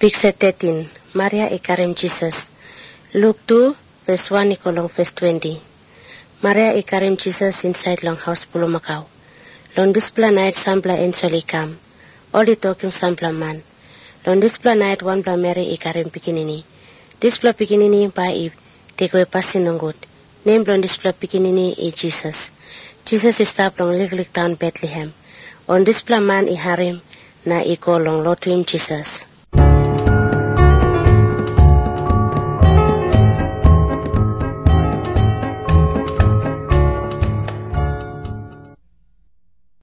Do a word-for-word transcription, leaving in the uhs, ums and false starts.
Picture thirteen. Maria ikarim Jesus. Luke two, verse one ikolong verse twenty. Maria ikarim Jesus inside long house pulo Macau. Long displa night sambla ensoli kam. All the talking sambla man. Long displa night one bla Mary ikarim pikinini. Displa pikinini ba if tekoe pasin nongut. Name long displa pikinini i Jesus. Jesus is tap long liklik town Bethlehem. On displa man i harim na iko long lotuim Jesus.